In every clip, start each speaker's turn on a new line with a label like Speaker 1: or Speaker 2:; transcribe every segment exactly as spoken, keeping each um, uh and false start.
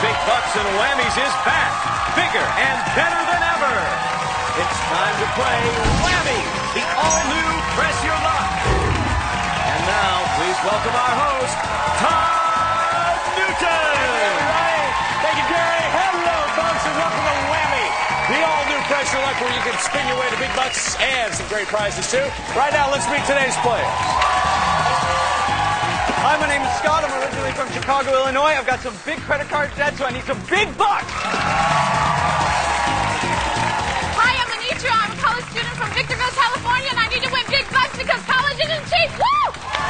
Speaker 1: Big Bucks and Whammies is back, bigger and better than ever. It's time to play Whammy, the all-new Press Your Luck. And now, please welcome our host, Todd Newton.
Speaker 2: Right. Thank you, Gary. Hello, folks, and welcome to Whammy, the all-new Press Your Luck, where you can spin your way to big bucks and some great prizes, too. Right now, let's meet today's players.
Speaker 3: Hi, my name is Scott. I'm originally from Chicago, Illinois. I've got some big credit card debt, so I need some big bucks.
Speaker 4: Hi, I'm Anitra. I'm a college student from Victorville, California, and I need to win big bucks because college isn't cheap. Woo!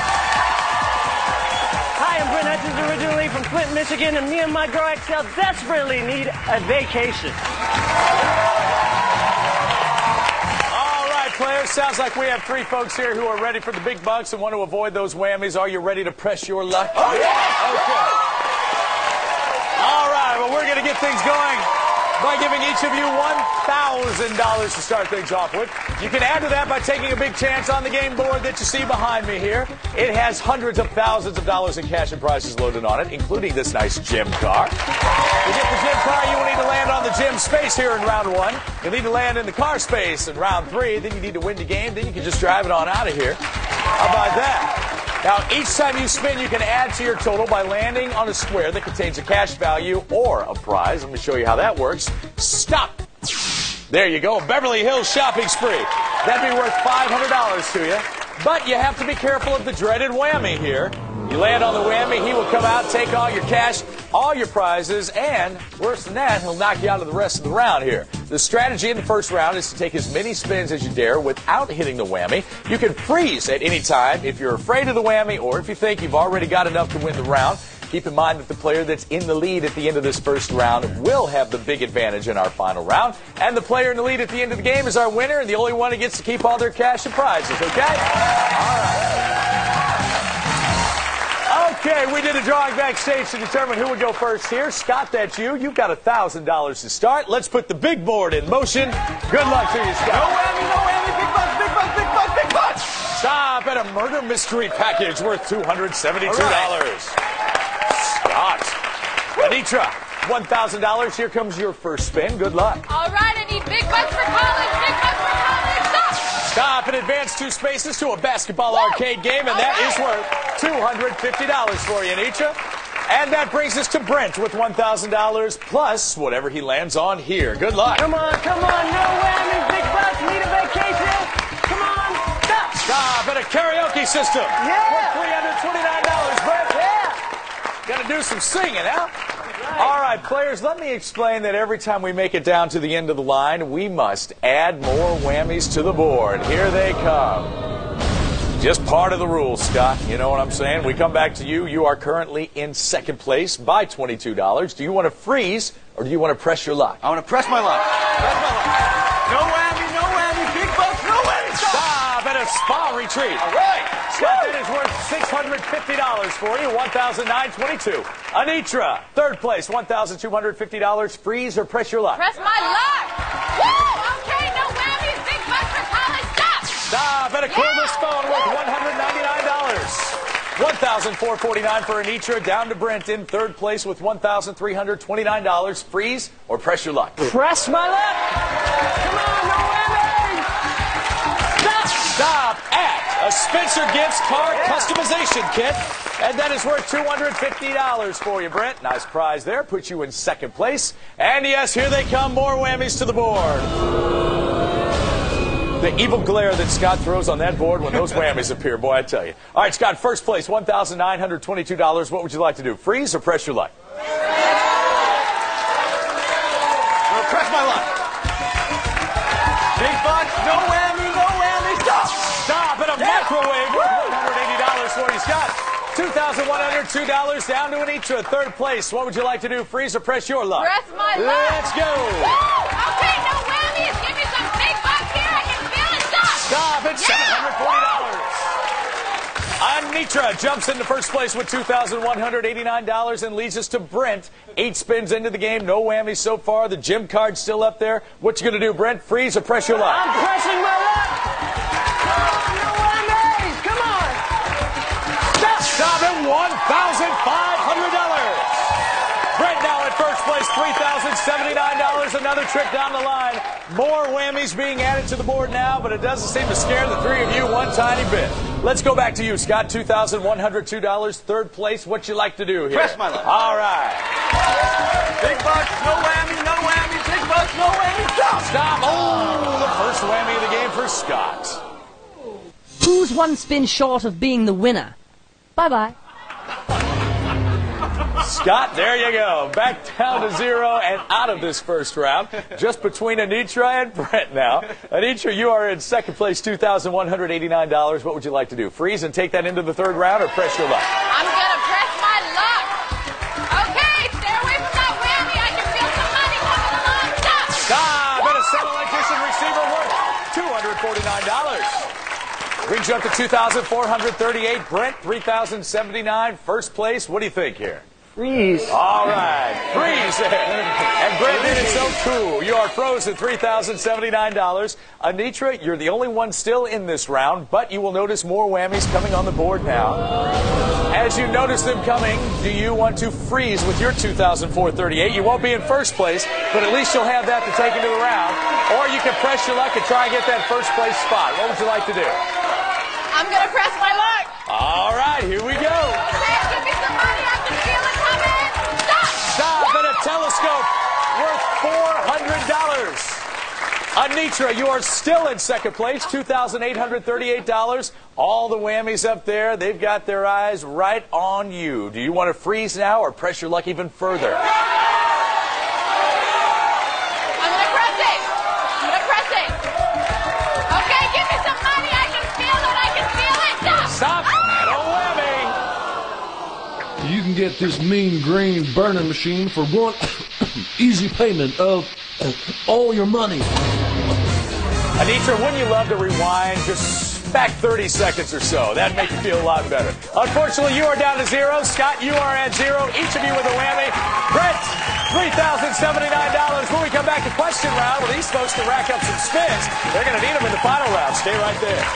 Speaker 5: Hi, I'm Brent Hutchins, originally from Flint, Michigan, and me and my girl Excel desperately need a vacation.
Speaker 2: Players, sounds like we have three folks here who are ready for the big bucks and want to avoid those whammies. Are you ready to press your luck? Oh, yeah! Okay. All right, well, we're going to get things going by giving each of you one thousand dollars to start things off with. You can add to that by taking a big chance on the game board that you see behind me here. It has hundreds of thousands of dollars in cash and prizes loaded on it, including this nice gym car. To get the gym car, you will need to land on the gym space here in round one. You'll need to land in the car space in round three. Then you need to win the game. Then you can just drive it on out of here. How about that? Now, each time you spin, you can add to your total by landing on a square that contains a cash value or a prize. Let me show you how that works. Stop. There you go. Beverly Hills shopping spree. That'd be worth five hundred dollars to you. But you have to be careful of the dreaded whammy here. You land on the whammy, he will come out, take all your cash, all your prizes, and worse than that, he'll knock you out of the rest of the round here. The strategy in the first round is to take as many spins as you dare without hitting the whammy. You can freeze at any time if you're afraid of the whammy or if you think you've already got enough to win the round. Keep in mind that the player that's in the lead at the end of this first round will have the big advantage in our final round. And the player in the lead at the end of the game is our winner and the only one who gets to keep all their cash and prizes, okay? All right. Okay, we did a drawing backstage to determine who would go first here. Scott, that's you. You've got one thousand dollars to start. Let's put the big board in motion. Good luck to you, Scott.
Speaker 3: No whammy, no whammy, big bucks, big bucks, big bucks, big bucks.
Speaker 2: Stop at a murder mystery package worth two hundred seventy-two dollars. Right. Scott. Anitra, one thousand dollars. Here comes your first spin. Good luck.
Speaker 4: All right, I need big bucks for college, big bucks for college. Stop!
Speaker 2: Stop and advance two spaces to a basketball Woo! Arcade game, and All that right. is worth two hundred fifty dollars for you, Anitra. And that brings us to Brent with one thousand dollars plus whatever he lands on here. Good luck.
Speaker 5: Come on, come on, no whammies, big bucks, need a vacation. Come on, stop.
Speaker 2: Stop at a karaoke system.
Speaker 5: Yeah.
Speaker 2: Worth three hundred twenty-nine dollars, Brent.
Speaker 5: Yeah.
Speaker 2: Got to do some singing, huh? All right, players, let me explain that every time we make it down to the end of the line, we must add more whammies to the board. Here they come. Just part of the rules, Scott. You know what I'm saying? We come back to you. You are currently in second place by twenty-two dollars. Do you want to freeze or do you want to press your luck?
Speaker 3: I want to press my luck. Press my luck. No whammy, no whammy, big bucks, no whammy. Stop.
Speaker 2: Stop at a spa retreat.
Speaker 3: All right.
Speaker 2: Scott, that is worth six hundred fifty dollars for you, one thousand nine hundred twenty-two dollars. Anitra, third place, one thousand two hundred fifty dollars. Freeze or press your luck?
Speaker 4: Press my luck. Woo! Okay, no whammies, big bucks for college. Stop!
Speaker 2: Stop at a cordless
Speaker 4: Yeah.
Speaker 2: phone worth one hundred ninety-nine dollars. one thousand four hundred forty-nine dollars for Anitra, down to Brent in third place with one thousand three hundred twenty-nine dollars. Freeze or press your luck?
Speaker 5: Press my luck. Come on, no whammies. Stop.
Speaker 2: Stop at a Spencer Gifts card yeah. customization kit. And that is worth two hundred fifty dollars for you, Brent. Nice prize there. Puts you in second place. And yes, here they come. More whammies to the board. The evil glare that Scott throws on that board when those whammies appear. Boy, I tell you. All right, Scott, first place, one thousand nine hundred twenty-two dollars. What would you like to do? Freeze or press your luck?
Speaker 3: Well, press my luck. Big bucks, no whammy, no whammy. Stop.
Speaker 2: Stop at a yeah. microwave worth one hundred eighty dollars for you, Scott. two thousand one hundred two dollars down to Anitra, third place. What would you like to do? Freeze or press your luck?
Speaker 4: Press my luck.
Speaker 2: Let's go.
Speaker 4: Woo! Okay, no whammies. Give me some big bucks here. I can feel it. Stop.
Speaker 2: Stop at seven hundred forty dollars. Anitra jumps into first place with two thousand one hundred eighty-nine dollars and leads us to Brent. Eight spins into the game. No whammies so far. The gym card's still up there. What you going to do, Brent? Freeze or press your luck?
Speaker 5: I'm pressing my luck. No whammies. Come on.
Speaker 2: Stop at one thousand five hundred dollars. Brent now at first thousand seventy-nine dollars, another trip down the line. More whammies being added to the board now, but it doesn't seem to scare the three of you one tiny bit. Let's go back to you, Scott. two thousand one hundred two dollars, third place. What you like to do here?
Speaker 3: Press my luck.
Speaker 2: All right.
Speaker 3: Big bucks, no whammy, no whammy. Big bucks, no whammy. Stop.
Speaker 2: Stop. Oh, the first whammy of the game for Scott.
Speaker 6: Who's one spin short of being the winner? Bye-bye.
Speaker 2: Scott, there you go. Back down to zero and out of this first round. Just between Anitra and Brent now. Anitra, you are in second place, two thousand one hundred eighty-nine dollars. What would you like to do? Freeze and take that into the third round or press your luck?
Speaker 4: I'm going to press my luck. Okay, stay away from that whammy. I can feel some money coming along. Stop.
Speaker 2: Stop. And a Cell Electrician receiver worth two hundred forty-nine dollars. Brings you up to two thousand four hundred thirty-eight. Brent, three thousand seventy-nine. First place. What do you think here?
Speaker 5: Freeze.
Speaker 2: All right. Freeze. And Brent did it so cool. You are frozen at three thousand seventy-nine dollars. Anitra, you're the only one still in this round, but you will notice more whammies coming on the board now. As you notice them coming, do you want to freeze with your two thousand four hundred thirty-eight? You won't be in first place, but at least you'll have that to take into the round. Or you can press your luck and try and get that first place spot. What would you like to do?
Speaker 4: I'm going to press my luck.
Speaker 2: All right, here we go.
Speaker 4: Okay, give me some money. I can feel it coming. Stop.
Speaker 2: Stop and a telescope worth four hundred dollars. Anitra, you are still in second place, two thousand eight hundred thirty-eight dollars. All the whammies up there, they've got their eyes right on you. Do you want to freeze now or press your luck even further?
Speaker 4: I'm going to press it. I'm going to press it. Okay, give me some money. I can feel it. I can feel it. Stop.
Speaker 2: Stop. No whammy.
Speaker 7: You can get this mean green burning machine for one easy payment of uh, all your money.
Speaker 2: Anitra, wouldn't you love to rewind just back thirty seconds or so? That'd make you feel a lot better. Unfortunately, you are down to zero. Scott, you are at zero. Each of you with a whammy. Brett, three thousand seventy-nine dollars. When we come back to question round, well, these folks can rack up some spins. They're going to need them in the final round. Stay right there.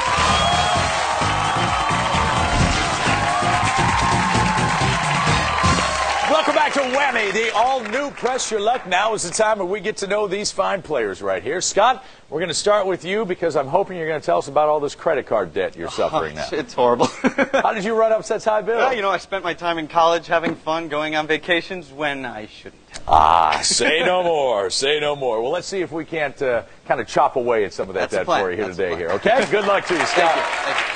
Speaker 2: Welcome back to Whammy, the all-new Press Your Luck. Now is the time where we get to know these fine players right here. Scott, we're going to start with you because I'm hoping you're going to tell us about all this credit card debt you're suffering now.
Speaker 3: Oh, it's horrible.
Speaker 2: How did you run up such high bills?
Speaker 3: Well, you know, I spent my time in college having fun, going on vacations when I shouldn't have.
Speaker 2: Ah, say no more. Say no more. Well, let's see if we can't uh, kind of chop away at some of that
Speaker 3: That's
Speaker 2: debt
Speaker 3: the plan.
Speaker 2: for you here
Speaker 3: That's the
Speaker 2: today.
Speaker 3: plan.
Speaker 2: Here, okay? Good luck to you, Scott.
Speaker 3: Thank you. Thank you.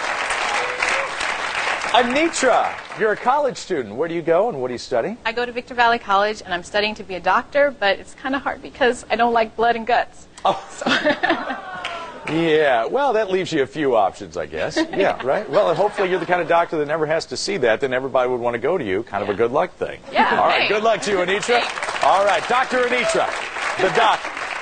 Speaker 2: Anitra, you're a college student. Where do you go and what are you studying?
Speaker 4: I go to Victor Valley College, and I'm studying to be a doctor, but it's kind of hard because I don't like blood and guts.
Speaker 2: Oh. Yeah, well, that leaves you a few options, I guess. Yeah, right? Well, and hopefully you're the kind of doctor that never has to see that, then everybody would want to go to you. Kind of a good luck thing.
Speaker 4: Yeah,
Speaker 2: All right,
Speaker 4: hey.
Speaker 2: good luck to you, Anitra. All right, Doctor Anitra, the doc.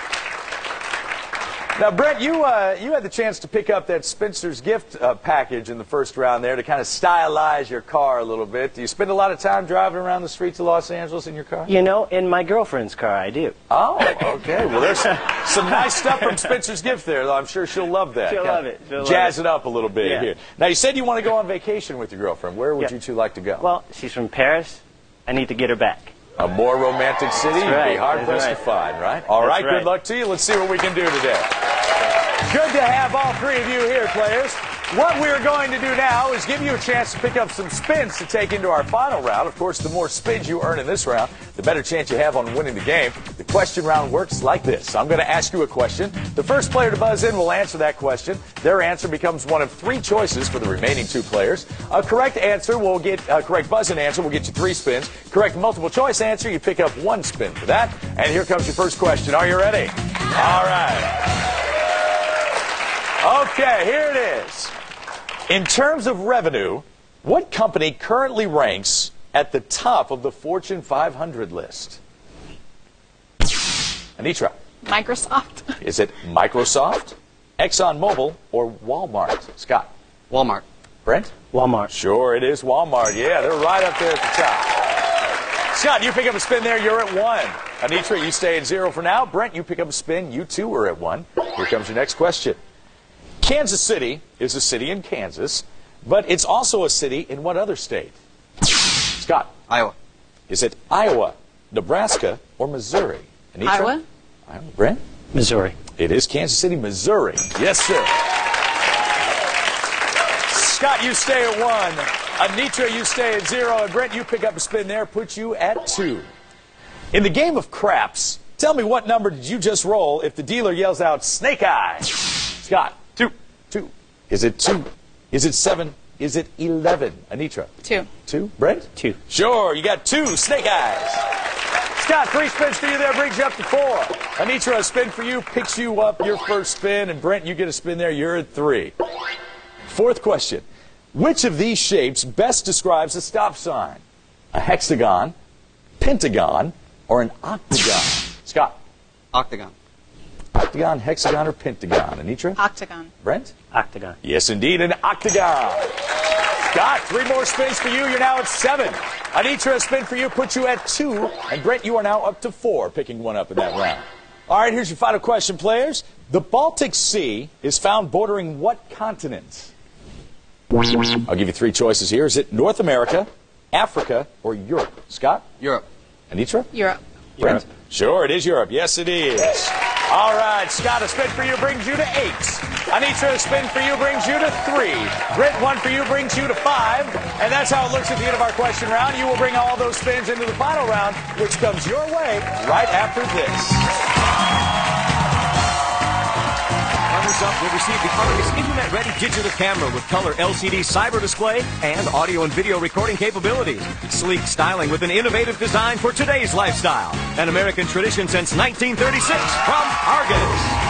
Speaker 2: Now, Brett, you uh, you had the chance to pick up that Spencer's gift uh, package in the first round there to kind of stylize your car a little bit. Do you spend a lot of time driving around the streets of Los Angeles in your car?
Speaker 5: You know, in my girlfriend's car, I do.
Speaker 2: Oh, okay. Well, there's some, some nice stuff from Spencer's gift there, though. I'm sure she'll love that.
Speaker 5: She'll
Speaker 2: Kind
Speaker 5: love
Speaker 2: of
Speaker 5: it. She'll
Speaker 2: Jazz
Speaker 5: love
Speaker 2: it up a little bit
Speaker 5: Yeah.
Speaker 2: here. Now, you said you want to go on vacation with your girlfriend. Where would
Speaker 5: Yeah.
Speaker 2: you two like to go?
Speaker 5: Well, she's from Paris. I need to get her back.
Speaker 2: A more romantic city you'd be
Speaker 5: right.
Speaker 2: hard-pressed
Speaker 5: That's
Speaker 2: to find, right? All
Speaker 5: That's
Speaker 2: right,
Speaker 5: right.
Speaker 2: good luck to you. Let's see what we can do today. Good to have all three of you here, players. What we're going to do now is give you a chance to pick up some spins to take into our final round. Of course, the more spins you earn in this round, the better chance you have on winning the game. The question round works like this. I'm going to ask you a question. The first player to buzz in will answer that question. Their answer becomes one of three choices for the remaining two players. A correct answer will get, a correct buzz-in answer will get you three spins. Correct multiple choice answer, you pick up one spin for that. And here comes your first question. Are you ready? All right. Okay, here it is. In terms of revenue, what company currently ranks at the top of the Fortune five hundred list? Anitra,
Speaker 4: Microsoft.
Speaker 2: is it Microsoft, ExxonMobil, or Walmart? Scott?
Speaker 3: Walmart.
Speaker 2: Brent?
Speaker 5: Walmart.
Speaker 2: Sure, it is Walmart. Yeah, they're right up there at the top. Scott, you pick up a spin there. You're at one. Anitra, you stay at zero for now. Brent, you pick up a spin. You too are at one. Here comes your next question. Kansas City is a city in Kansas, but it's also a city in what other state? Scott?
Speaker 3: Iowa.
Speaker 2: Is it Iowa, Nebraska, or Missouri? Anitra?
Speaker 4: Iowa.
Speaker 2: Iowa. Brent?
Speaker 5: Missouri.
Speaker 2: It is Kansas City, Missouri. Yes, sir. Scott, you stay at one. Anitra, you stay at zero. And Brent, you pick up a spin there, puts you at two. In the game of craps, tell me what number did you just roll if the dealer yells out, snake eyes? Scott.
Speaker 3: Two.
Speaker 2: Two. Is it two? Is it seven? Is it eleven? Anitra.
Speaker 4: Two.
Speaker 2: Two. Brent?
Speaker 5: Two.
Speaker 2: Sure, you got two snake eyes. Scott, three spins for you there, brings you up to four. Anitra, a spin for you, picks you up your first spin. And Brent, you get a spin there, you're at three. Fourth question. Which of these shapes best describes a stop sign? A hexagon, pentagon, or an octagon? Scott.
Speaker 3: Octagon.
Speaker 2: Octagon, hexagon, or pentagon? Anitra?
Speaker 4: Octagon.
Speaker 2: Brent?
Speaker 5: Octagon.
Speaker 2: Yes, indeed, an octagon. Scott, three more spins for you. You're now at seven. Anitra, a spin for you, puts you at two. And Brent, you are now up to four, picking one up in that round. All right, here's your final question, players. The Baltic Sea is found bordering what continent? I'll give you three choices here. Is it North America, Africa, or Europe? Scott?
Speaker 3: Europe.
Speaker 2: Anitra?
Speaker 4: Europe.
Speaker 2: Brent? Sure, it is Europe. Yes, it is. All right, Scott, a spin for you brings you to eight. Anitra, a spin for you brings you to three. Brent, one for you brings you to five. And that's how it looks at the end of our question round. You will bring all those spins into the final round, which comes your way right after this.
Speaker 1: Runners-up will receive the Argus Internet-ready digital camera with color L C D cyber display and audio and video recording capabilities. Sleek styling with an innovative design for today's lifestyle. An American tradition since nineteen thirty-six from Argus.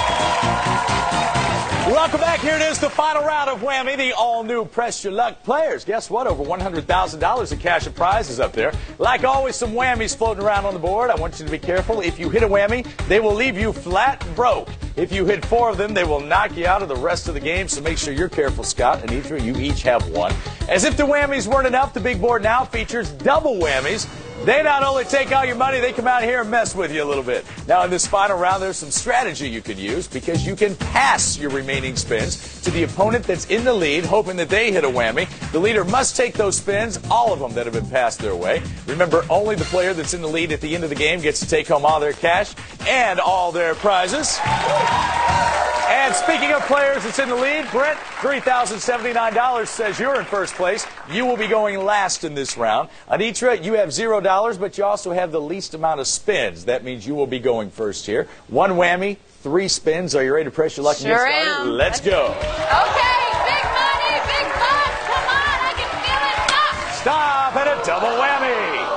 Speaker 2: Welcome back. Here it is, the final round of Whammy, the all-new Press Your Luck players. Guess what? Over one hundred thousand dollars in cash and prizes up there. Like always, some whammies floating around on the board. I want you to be careful. If you hit a whammy, they will leave you flat broke. If you hit four of them, they will knock you out of the rest of the game, so make sure you're careful, Scott. And Anitra, you each have one. As if the whammies weren't enough, the big board now features double whammies. They not only take all your money, they come out here and mess with you a little bit. Now, in this final round, there's some strategy you can use because you can pass your remaining spins to the opponent that's in the lead, hoping that they hit a whammy. The leader must take those spins, all of them that have been passed their way. Remember, only the player that's in the lead at the end of the game gets to take home all their cash and all their prizes. And speaking of players that's in the lead, Brent, three thousand seventy-nine dollars says you're in first place. You will be going last in this round. Anitra, you have zero dollars, but you also have the least amount of spins. That means you will be going first here. One whammy, three spins. Are you ready to press your luck and
Speaker 4: Sure
Speaker 2: get started?
Speaker 4: am.
Speaker 2: Let's go.
Speaker 4: Okay, big money, big bucks. Come on, I can feel it. Stop.
Speaker 2: Stop at a double whammy.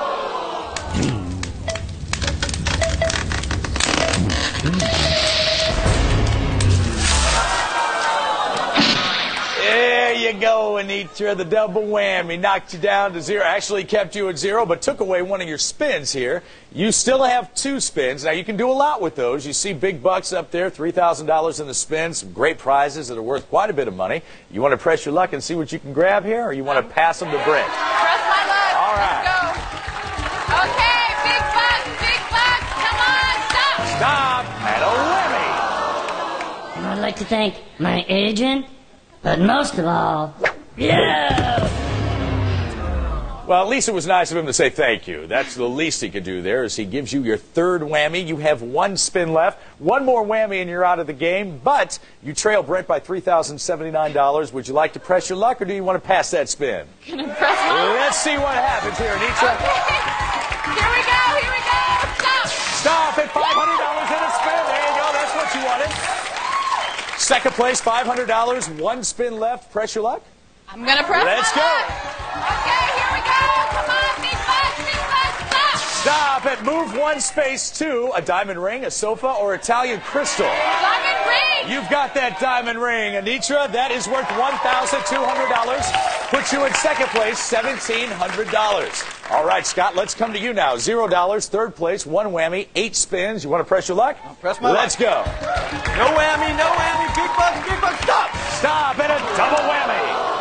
Speaker 2: There you go, Anitra. The double whammy knocked you down to zero. Actually kept you at zero, but took away one of your spins here. You still have two spins. Now, you can do a lot with those. You see big bucks up there, three thousand dollars in the spins, some great prizes that are worth quite a bit of money. You want to press your luck and see what you can grab here, or you want to pass them to Brent?
Speaker 4: Press my luck.
Speaker 2: All right.
Speaker 4: Let's go. Okay, big bucks, big bucks. Come on, stop.
Speaker 2: Stop at a whammy.
Speaker 8: I'd like to thank my agent, but most of all, yeah!
Speaker 2: Well, at least it was nice of him to say thank you. That's the least he could do there, as he gives you your third whammy. You have one spin left. One more whammy and you're out of the game, but you trail Brent by three thousand seventy-nine dollars. Would you like to press your luck, or do you want to pass that spin?
Speaker 4: Gonna press my luck.
Speaker 2: Let's see what happens here, Anitra.
Speaker 4: Okay. Here we go, here we go. Stop.
Speaker 2: Stop at five hundred dollars in a spin. There you go. That's what you wanted. Second place, five hundred dollars. One spin left. Press your luck.
Speaker 4: I'm gonna press
Speaker 2: Let's
Speaker 4: my
Speaker 2: go.
Speaker 4: luck. Okay, here we go. Come on, big bucks, big bucks. Stop.
Speaker 2: Stop at move one space two. A diamond ring, a sofa, or Italian crystal.
Speaker 4: Diamond ring.
Speaker 2: You've got that diamond ring, Anitra. That is worth one thousand two hundred dollars. Puts you in second place, seventeen hundred dollars. All right, Scott, let's come to you now. Zero dollars, third place, one whammy, eight spins. You want to press your luck?
Speaker 3: I'll press my
Speaker 2: Let's
Speaker 3: luck.
Speaker 2: go.
Speaker 3: No whammy, no whammy. Big bucks, big bucks. Stop.
Speaker 2: Stop at a double whammy.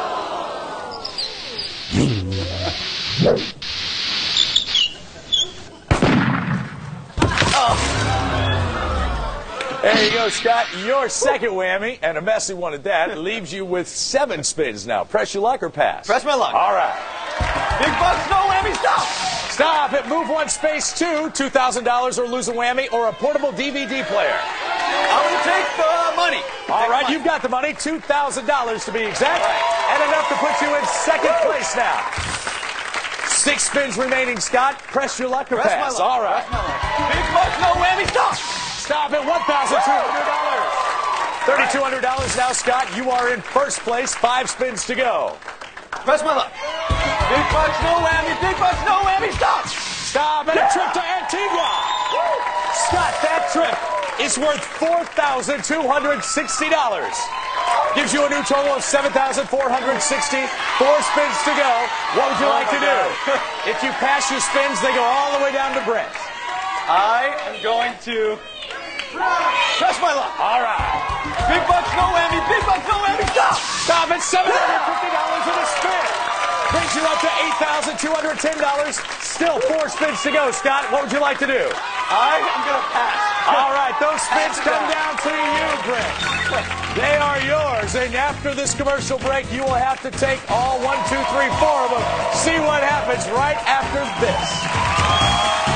Speaker 2: There you go, Scott. Your second whammy, and a messy one at that. It leaves you with seven spins now. Press your luck or pass?
Speaker 3: Press my luck.
Speaker 2: All right.
Speaker 3: Big bucks, no whammy. Stop.
Speaker 2: Stop it. Move one space two. two thousand dollars or lose a whammy or a portable D V D player.
Speaker 3: I'm going to take the money.
Speaker 2: All
Speaker 3: Take
Speaker 2: right,
Speaker 3: money.
Speaker 2: you've got the money. two thousand dollars to be exact. And enough to put you in second place now. Six spins remaining, Scott. Press your luck or
Speaker 3: Press
Speaker 2: pass.
Speaker 3: my luck.
Speaker 2: All right.
Speaker 3: Press my luck. Big bucks, no whammy, stop.
Speaker 2: Stop at one thousand two hundred dollars. three thousand two hundred dollars now, Scott. You are in first place. Five spins to go.
Speaker 3: Press my luck. Big bucks, no whammy. Big bucks, no whammy, stop.
Speaker 2: Stop and a trip to Antigua. Scott, that trip is worth four thousand two hundred sixty dollars. Gives you a new total of seven thousand four hundred sixty dollars. Four spins to go. What would you
Speaker 3: Oh
Speaker 2: like
Speaker 3: my
Speaker 2: to do?
Speaker 3: God.
Speaker 2: If you pass your spins, they go all the way down to Brent.
Speaker 3: I am going to press my luck.
Speaker 2: All right.
Speaker 3: Big bucks, no whammy. Big bucks, no whammy, stop.
Speaker 2: Stop at seven hundred fifty dollars in a spin. Brings you up to eight thousand two hundred ten dollars. Still four spins to go, Scott. What would you like to do?
Speaker 3: I am going to pass.
Speaker 2: All right, those spins come down to you, Brent. They are yours. And after this commercial break, you will have to take all one, two, three, four of them. See what happens right after this.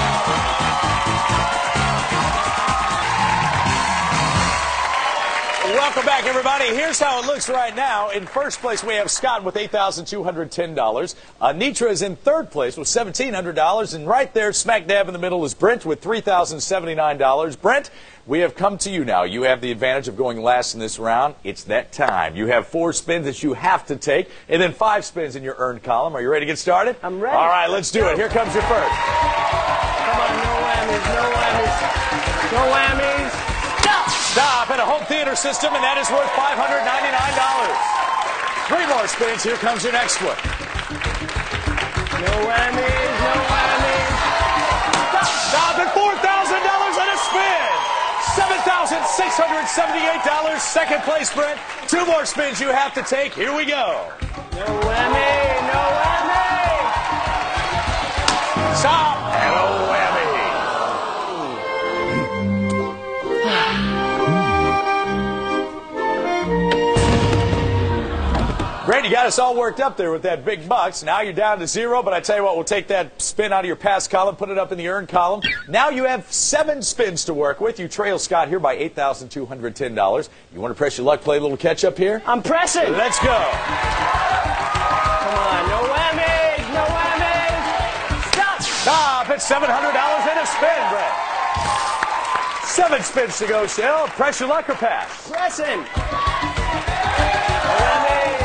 Speaker 2: Welcome back, everybody. Here's how it looks right now. In first place, we have Scott with eight thousand two hundred ten dollars. Anitra is in third place with one thousand seven hundred dollars. And right there, smack dab in the middle, is Brent with three thousand seventy-nine dollars. Brent, we have come to you now. You have the advantage of going last in this round. It's that time. You have four spins that you have to take, and then five spins in your earned column. Are you ready to get started?
Speaker 5: I'm ready.
Speaker 2: All right, let's do it. Here comes your first.
Speaker 5: Come on, no whammies, no whammies. No whammies.
Speaker 2: Stop at a home theater system, and that is worth five hundred ninety-nine dollars. Three more spins. Here comes your next one.
Speaker 5: No whammies, no whammies.
Speaker 2: Stop at four thousand dollars and a spin. seven thousand six hundred seventy-eight dollars. Second place, Brent. Two more spins you have to take. Here we go.
Speaker 5: No whammy, no whammy.
Speaker 2: Stop and a whammy. Brent, you got us all worked up there with that big bucks. Now you're down to zero, but I tell you what, we'll take that spin out of your pass column, put it up in the earned column. Now you have seven spins to work with. You trail Scott here by eight thousand two hundred ten dollars. You want to press your luck, play a little catch-up here?
Speaker 5: I'm pressing.
Speaker 2: Let's go.
Speaker 5: Come on, no whammies, no whammies. Stop.
Speaker 2: Stop at seven hundred dollars and a spin, Brent. Seven spins to go, Shell. Press your luck or pass?
Speaker 5: Pressing. No whammies.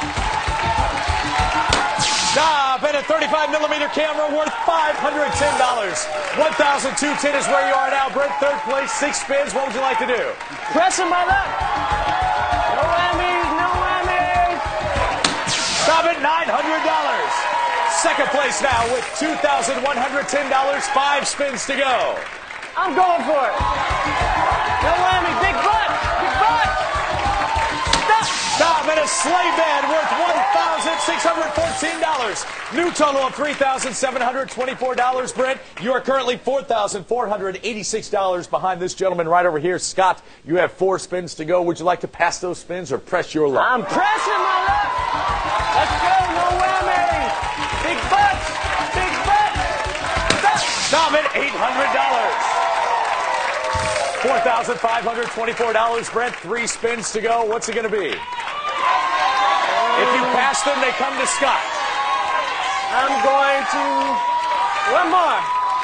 Speaker 2: Stop at a thirty-five millimeter camera worth five hundred ten dollars. one thousand two hundred ten is where you are now, Brent. Third place, six spins. What would you like to do?
Speaker 5: Pressing my luck. No whammies, no whammies.
Speaker 2: Stop at nine hundred dollars. Second place now with two thousand one hundred ten dollars. Five spins to go.
Speaker 5: I'm going for it. No whammy, big butt, big butt. Stop.
Speaker 2: Stop at a sleigh bed worth one thousand six hundred fourteen dollars. New total of three thousand seven hundred twenty-four dollars, Brent. You are currently four thousand four hundred eighty-six dollars behind this gentleman right over here. Scott, you have four spins to go. Would you like to pass those spins or press your luck?
Speaker 5: I'm pressing my luck. Let's go, no whammy. Big butts, big butts. Stop.
Speaker 2: Stop at eight hundred dollars. four thousand five hundred twenty-four dollars, Brent. Three spins to go. What's it going to be? If you pass them, they come to Scott.
Speaker 5: I'm going to... One more.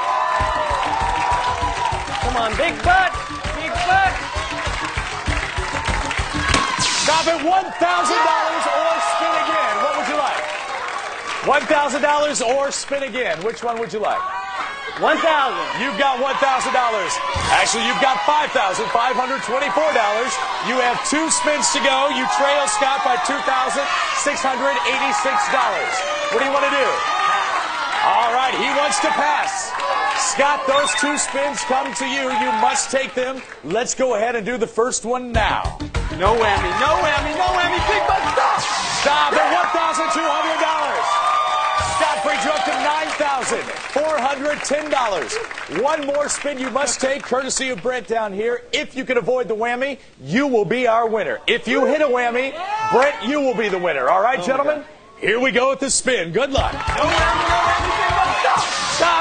Speaker 5: Come on, big butt, big butt.
Speaker 2: Stop at one thousand dollars or spin again. What would you like? one thousand dollars or spin again. Which one would you like?
Speaker 5: one thousand.
Speaker 2: You've got one thousand dollars. Actually, you've got five thousand five hundred twenty-four dollars. You have two spins to go. You trail Scott by two thousand six hundred eighty-six dollars. What do you want to do? All right, he wants to pass. Scott, those two spins come to you. You must take them. Let's go ahead and do the first one now.
Speaker 3: No whammy, no whammy, no whammy. Big butt, stop.
Speaker 2: Stop at one thousand two hundred dollars. Scott brings you up to nine thousand four hundred ten dollars. One more spin you must take, courtesy of Brent down here. If you can avoid the whammy, you will be our winner. If you hit a whammy, Brent, you will be the winner. All right, gentlemen? Here we go with the spin. Good luck.
Speaker 3: No whammy, no whammy. Big butt, stop.
Speaker 2: Stop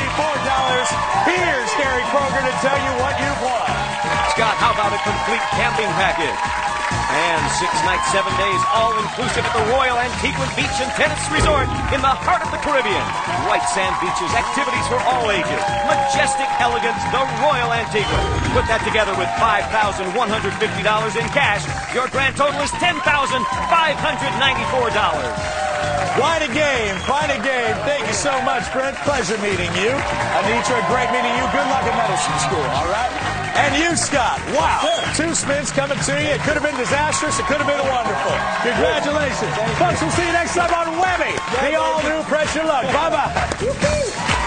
Speaker 2: ninety-four dollars. Here's Gary Kroger to tell you what you've won.
Speaker 1: Scott, how about a complete camping package? And six nights, seven days, all-inclusive at the Royal Antigua Beach and Tennis Resort in the heart of the Caribbean. White sand beaches, activities for all ages, majestic elegance, the Royal Antigua. Put that together with five thousand one hundred fifty dollars in cash. Your grand total is ten thousand five hundred ninety-four dollars.
Speaker 2: Quite a game, quite a game. Thank you so much, Brent. Pleasure meeting you. Anitra, great meeting you. Good luck in medicine school, all right? And you, Scott. Wow. Two spins coming to you. It could have been disastrous. It could have been wonderful. Congratulations. Folks, we'll see you next time on Whammy, the all-new Press Your Luck. Bye-bye.